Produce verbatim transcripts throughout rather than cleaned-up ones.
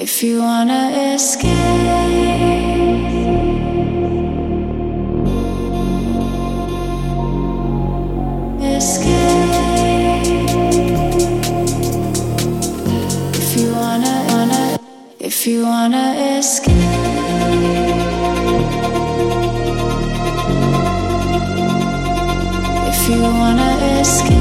If you wanna escape, escape. If you wanna, wanna, if you wanna escape, if you wanna escape.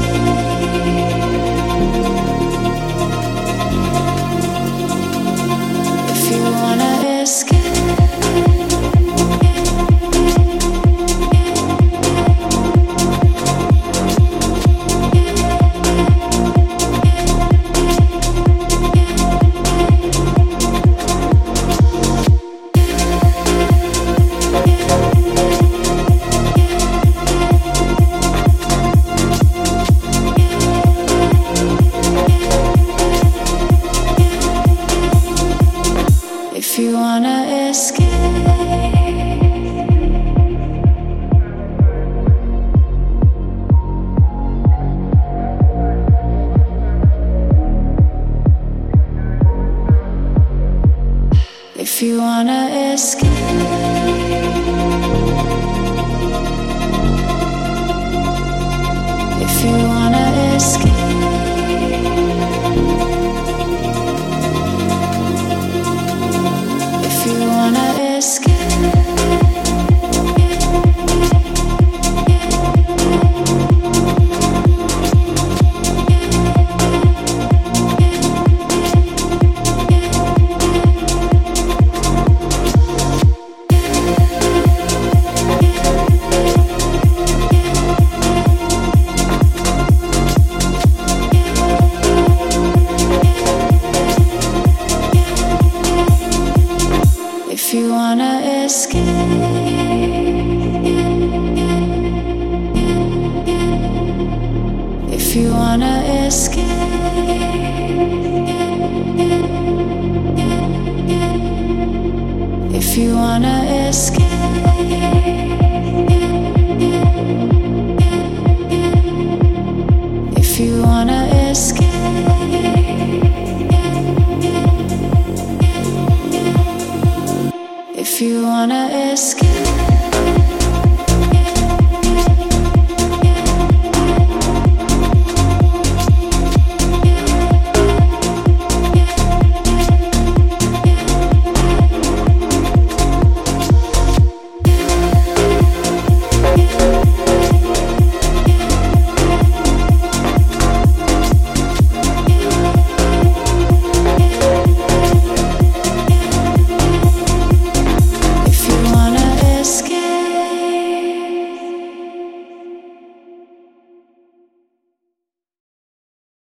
If you wanna escape, if you wanna escape, if you wanna escape. If you wanna escape, if you wanna escape, if you wanna escape, if you wanna escape. If you wanna escape.